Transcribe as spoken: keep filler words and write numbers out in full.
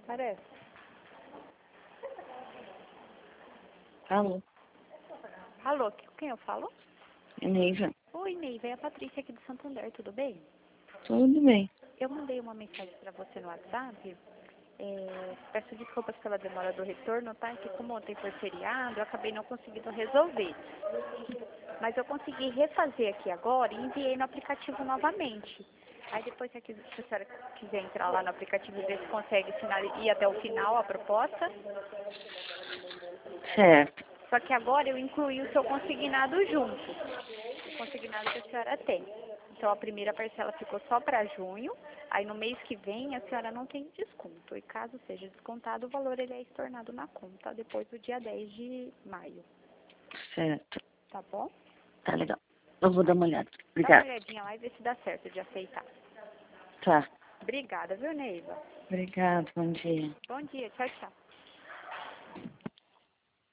Parece. Alô, Alô, com quem eu falo? é Neiva. Oi, Neiva, é a Patrícia aqui do Santander, tudo bem? Tudo bem. Eu mandei uma mensagem para você no WhatsApp. É, peço desculpas pela demora do retorno, tá? Que como ontem foi feriado, eu acabei não conseguindo resolver. Mas eu consegui refazer aqui agora e enviei no aplicativo novamente. Aí depois, se a, quis- se a senhora quiser entrar lá no aplicativo e ver se consegue finali- ir até o final a proposta. Certo. Só que agora eu incluí o seu consignado junto. O consignado que a senhora tem. Então a primeira parcela ficou só para junho. Aí no mês que vem a senhora não tem desconto. E caso seja descontado, o valor ele é estornado na conta depois do dia dez de maio. Certo. Tá bom? Tá legal. Eu vou dar uma olhada. Dá uma Obrigada. olhadinha lá e vê se dá certo de aceitar. Tá. Obrigada, viu, Neiva? Obrigada. Bom dia. Bom dia, tchau, tchau.